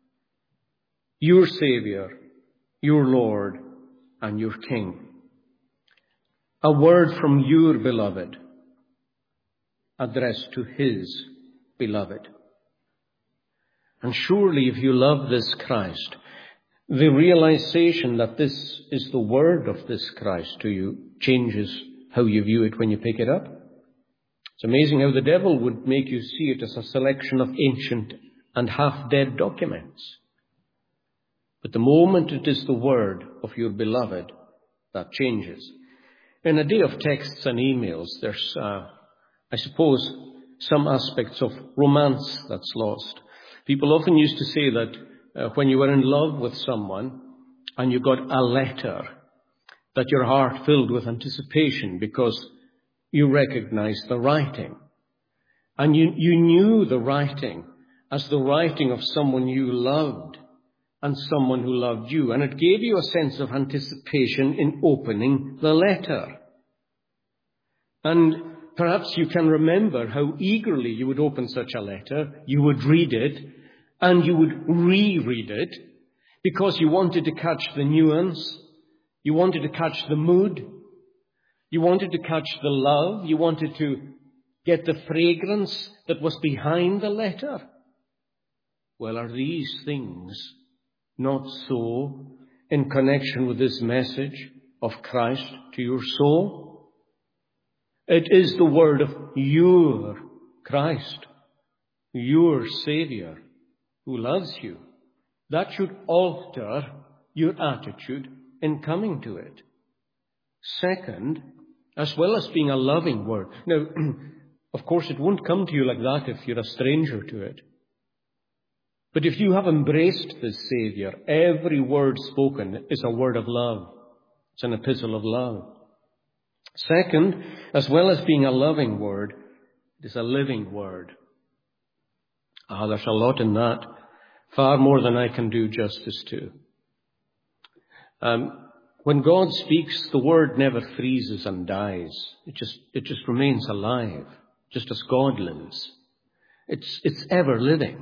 your Savior, your Lord, and your King. A word from your beloved, addressed to his beloved. And surely if you love this Christ, the realization that this is the word of this Christ to you changes how you view it when you pick it up. It's amazing how the devil would make you see it as a selection of ancient and half-dead documents. But the moment it is the word of your beloved, that changes. In a day of texts and emails, there's, I suppose, some aspects of romance that's lost. People often used to say that when you were in love with someone and you got a letter, that your heart filled with anticipation because you recognized the writing. And you knew the writing as the writing of someone you loved and someone who loved you. And it gave you a sense of anticipation in opening the letter. And perhaps you can remember how eagerly you would open such a letter, you would read it, and you would reread it, because you wanted to catch the nuance, you wanted to catch the mood, you wanted to catch the love, you wanted to get the fragrance that was behind the letter. Well, are these things not so in connection with this message of Christ to your soul? It is the word of your Christ, your Savior, who loves you. That should alter your attitude in coming to it. Second, as well as being a loving word. Now, of course, it won't come to you like that if you're a stranger to it. But if you have embraced this Savior, every word spoken is a word of love. It's an epistle of love. Second, as well as being a loving word, it is a living word. There's a lot in that. Far more than I can do justice to. When God speaks, the word never freezes and dies. It just remains alive, just as God lives. It's ever living.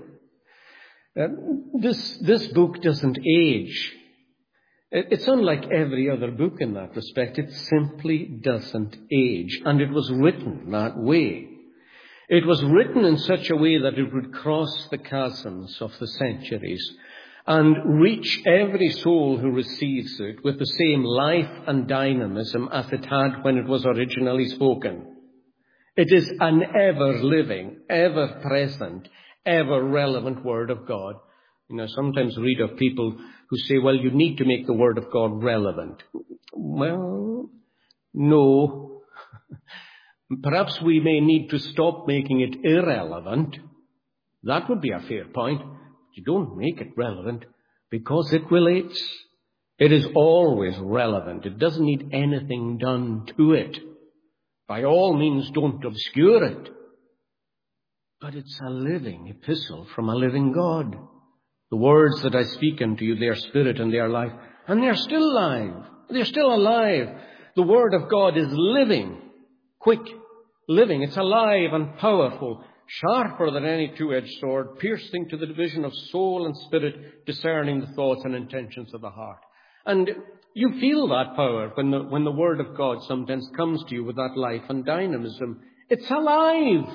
This book doesn't age. It's unlike every other book in that respect. It simply doesn't age. And it was written that way. It was written in such a way that it would cross the chasms of the centuries and reach every soul who receives it with the same life and dynamism as it had when it was originally spoken. It is an ever-living, ever-present, ever-relevant Word of God. You know, I sometimes read of people who say, well, you need to make the Word of God relevant. Well, no. Perhaps we may need to stop making it irrelevant. That would be a fair point. You don't make it relevant because it relates. It is always relevant. It doesn't need anything done to it. By all means, don't obscure it. But it's a living epistle from a living God. The words that I speak unto you, they are spirit and they are life. And they are still alive. They're still alive. The Word of God is living. Quick, living. It's alive and powerful, sharper than any two-edged sword, piercing to the division of soul and spirit, discerning the thoughts and intentions of the heart. And you feel that power when the Word of God sometimes comes to you with that life and dynamism. It's alive.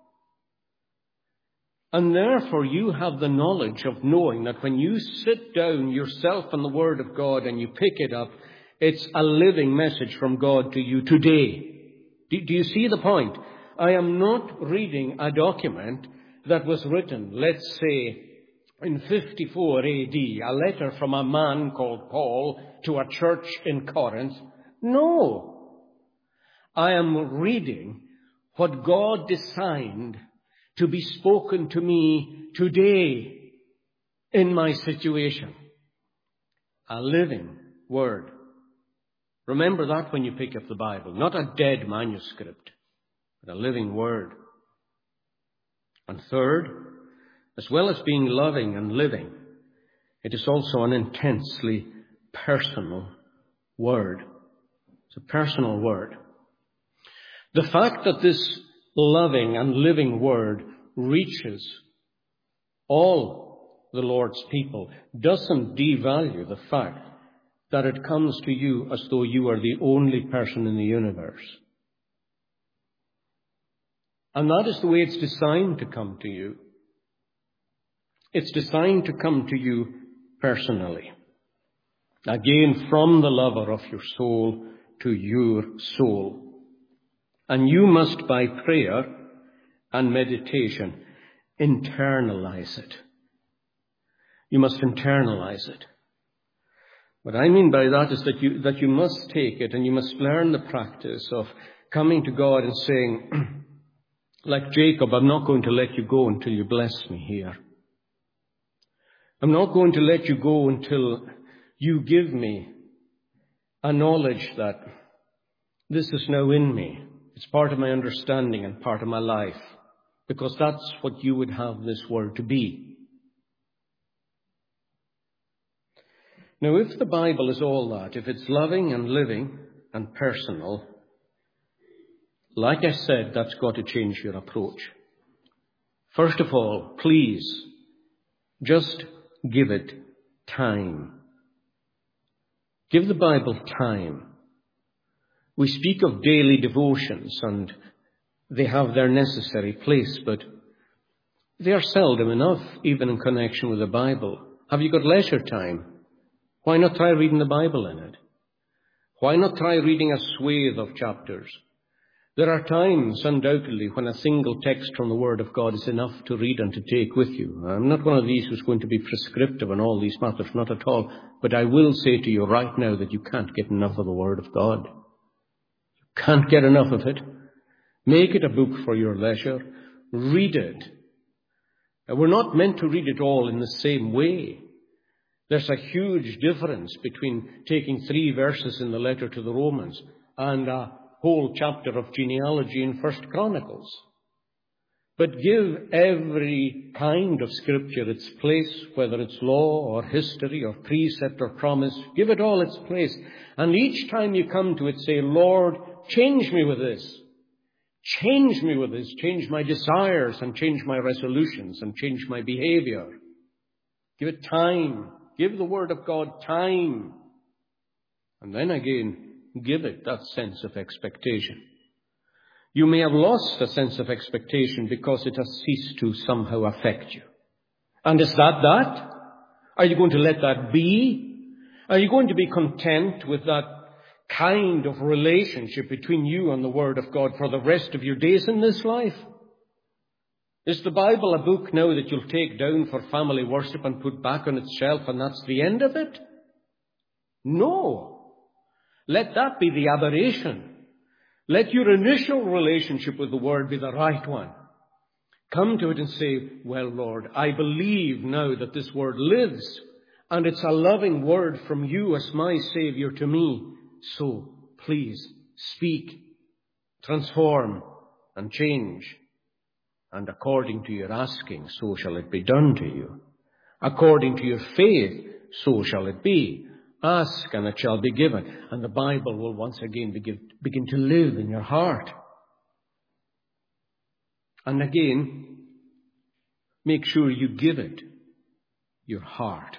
And therefore you have the knowledge of knowing that when you sit down yourself in the Word of God and you pick it up, it's a living message from God to you today. Do you see the point? I am not reading a document that was written, let's say, in 54 AD, a letter from a man called Paul to a church in Corinth. No. I am reading what God designed to be spoken to me today in my situation. A living word. Remember that when you pick up the Bible. Not a dead manuscript, but a living word. And third, as well as being loving and living, it is also an intensely personal word. It's a personal word. The fact that this loving and living word reaches all the Lord's people doesn't devalue the fact that it comes to you as though you are the only person in the universe. And that is the way it's designed to come to you. It's designed to come to you personally. Again, from the lover of your soul to your soul. And you must, by prayer and meditation, internalize it. You must internalize it. What I mean by that is that you must take it and you must learn the practice of coming to God and saying, like Jacob, I'm not going to let you go until you bless me here. I'm not going to let you go until you give me a knowledge that this is now in me. It's part of my understanding and part of my life, because that's what you would have this word to be. Now, if the Bible is all that, if it's loving and living and personal, like I said, that's got to change your approach. First of all, please, just give it time. Give the Bible time. We speak of daily devotions, and they have their necessary place, but they are seldom enough, even in connection with the Bible. Have you got leisure time? Why not try reading the Bible in it? Why not try reading a swathe of chapters? There are times, undoubtedly, when a single text from the Word of God is enough to read and to take with you. I'm not one of these who's going to be prescriptive on all these matters, not at all. But I will say to you right now that you can't get enough of the Word of God. You can't get enough of it. Make it a book for your leisure. Read it. We're not meant to read it all in the same way. There's a huge difference between taking 3 verses in the letter to the Romans and a whole chapter of genealogy in 1 Chronicles. But give every kind of scripture its place, whether it's law or history or precept or promise. Give it all its place. And each time you come to it, say, Lord, change me with this. Change me with this. Change my desires and change my resolutions and change my behavior. Give it time. Give the Word of God time. And then again, give it that sense of expectation. You may have lost a sense of expectation because it has ceased to somehow affect you. And is that? Are you going to let that be? Are you going to be content with that kind of relationship between you and the Word of God for the rest of your days in this life? Is the Bible a book now that you'll take down for family worship and put back on its shelf and that's the end of it? No. Let that be the aberration. Let your initial relationship with the Word be the right one. Come to it and say, well, Lord, I believe now that this Word lives and it's a loving word from you as my Savior to me. So, please, speak, transform, and change. And according to your asking, so shall it be done to you. According to your faith, so shall it be. Ask, and it shall be given. And the Bible will once again begin to live in your heart. And again, make sure you give it your heart.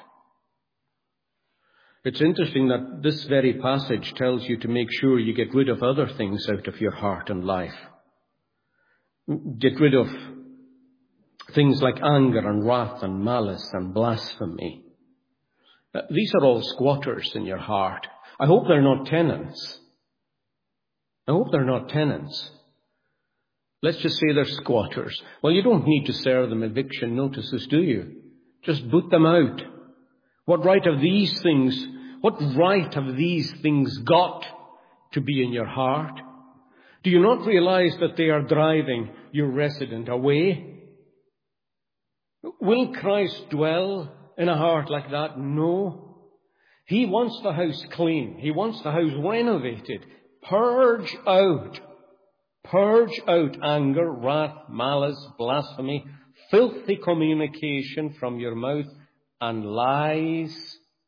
It's interesting that this very passage tells you to make sure you get rid of other things out of your heart and life. Get rid of things like anger and wrath and malice and blasphemy. These are all squatters in your heart. I hope they're not tenants. Let's just say they're squatters. Well, you don't need to serve them eviction notices, do you? Just boot them out. What right have these things got to be in your heart? Do you not realize that they are driving your resident away? Will Christ dwell in a heart like that? No. He wants the house clean. He wants the house renovated. Purge out anger, wrath, malice, blasphemy, filthy communication from your mouth, and lies.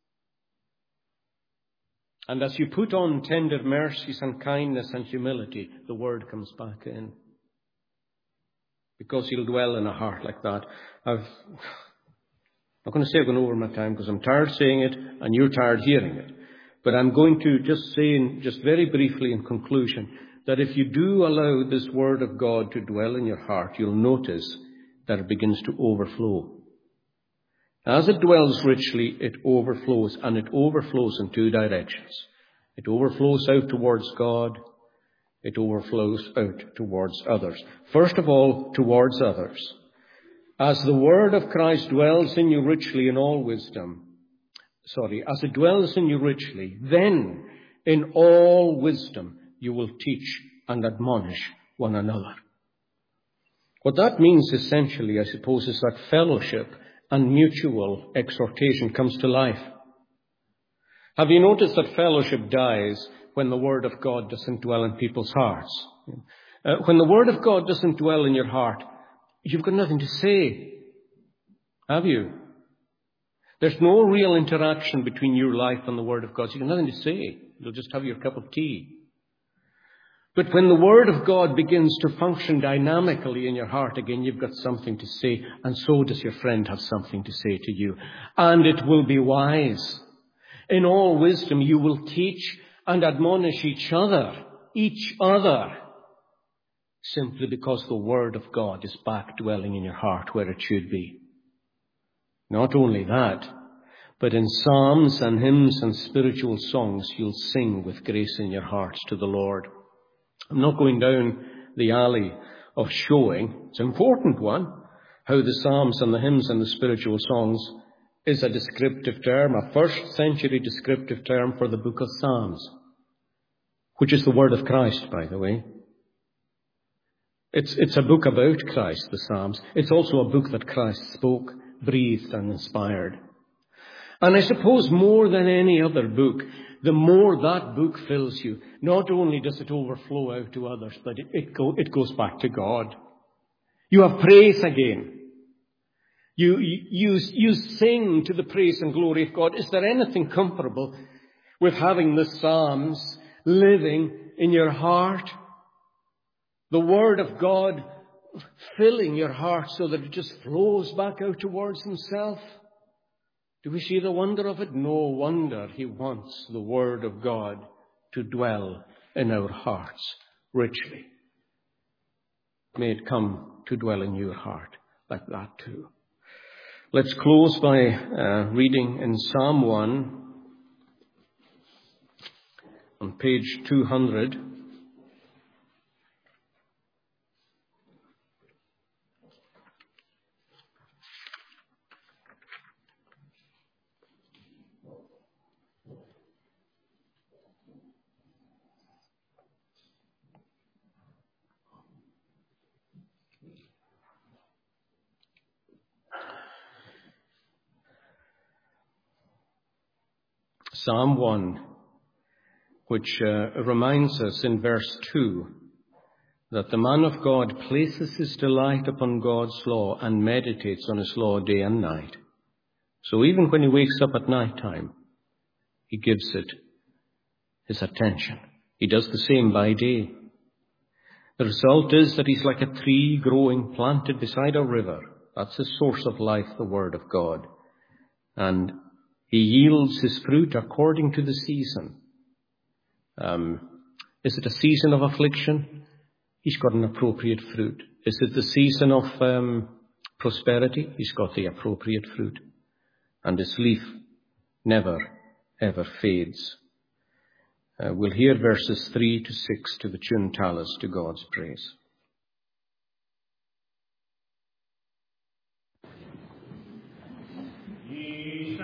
And as you put on tender mercies and kindness and humility, the word comes back in. Because he'll dwell in a heart like that. I'm not going to say I've gone over my time because I'm tired saying it and you're tired hearing it. But I'm going to just say, just very briefly in conclusion, that if you do allow this word of God to dwell in your heart, you'll notice that it begins to overflow. As it dwells richly, it overflows, and it overflows in two directions. It overflows out towards God. It overflows out towards others. First of all, towards others. As the word of Christ dwells in you richly in all wisdom, as it dwells in you richly, then in all wisdom you will teach and admonish one another. What that means essentially, I suppose, is that fellowship and mutual exhortation comes to life. Have you noticed that fellowship dies when the word of God doesn't dwell in people's hearts? When the word of God doesn't dwell in your heart, you've got nothing to say, have you? There's no real interaction between your life and the word of God. So you've got nothing to say. You'll just have your cup of tea. But when the word of God begins to function dynamically in your heart again, you've got something to say, and so does your friend have something to say to you. And it will be wise. In all wisdom, you will teach and admonish each other, simply because the word of God is back dwelling in your heart where it should be. Not only that, but in psalms and hymns and spiritual songs, you'll sing with grace in your hearts to the Lord. I'm not going down the alley of showing, it's an important one, how the psalms and the hymns and the spiritual songs is a descriptive term, a first century descriptive term for the book of Psalms, which is the word of Christ, by the way. It's a book about Christ, the Psalms. It's also a book that Christ spoke, breathed and inspired. And I suppose more than any other book, the more that book fills you, not only does it overflow out to others, but it goes back to God. You have praise again. You sing to the praise and glory of God. Is there anything comparable with having the Psalms living in your heart? The Word of God filling your heart so that it just flows back out towards Himself. Do we see the wonder of it? No wonder He wants the Word of God to dwell in our hearts richly. May it come to dwell in your heart like that too. Let's close by reading in Psalm 1 on page 200. Psalm 1, which reminds us in verse 2 that the man of God places his delight upon God's law and meditates on his law day and night. So even when he wakes up at night time, he gives it his attention. He does the same by day. The result is that he's like a tree growing planted beside a river. That's his source of life, the Word of God. And he yields his fruit according to the season. Is it a season of affliction? He's got an appropriate fruit. Is it the season of prosperity? He's got the appropriate fruit. And his leaf never, ever fades. We'll hear verses 3 to 6 to the tune Tallis to God's praise.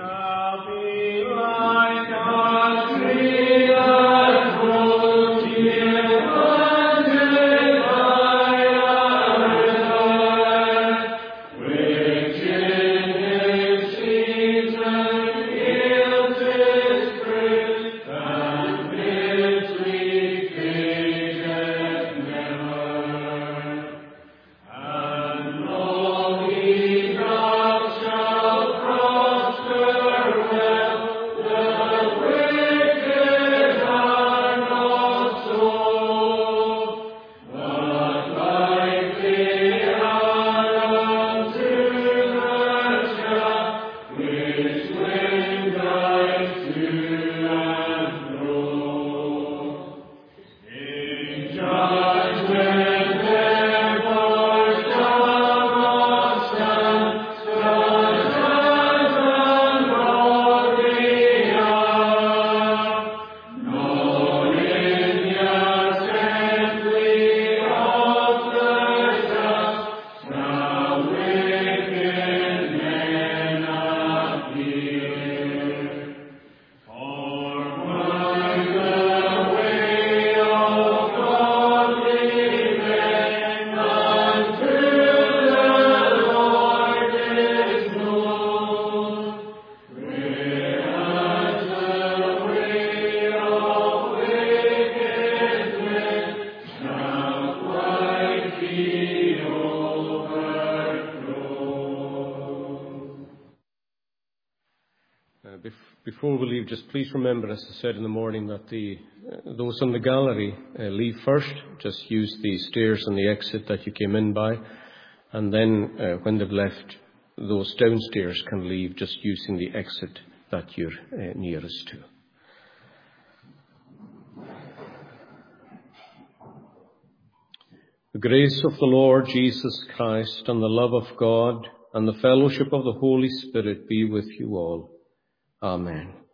shall be like a tree that grows near planted by a river, which in its season yields its fruit, and its leaf fadeth never. And all he does shall prosper well. The wicked are not so, but like the arrows through the shaft, which wind drives to and fro. In judgment therefore shall not stand, such as ungodly are, nor in the assembly of the just shall wicked men appear. Forward the way of godly men unto the Lord is known, whereas the way of wicked men shall quite be overthrown. Before we leave, just please remember, as I said in the morning, that those on the gallery leave first. Just use the stairs on the exit that you came in by. And then when they've left, those downstairs can leave just using the exit that you're nearest to. The grace of the Lord Jesus Christ and the love of God and the fellowship of the Holy Spirit be with you all. Amen.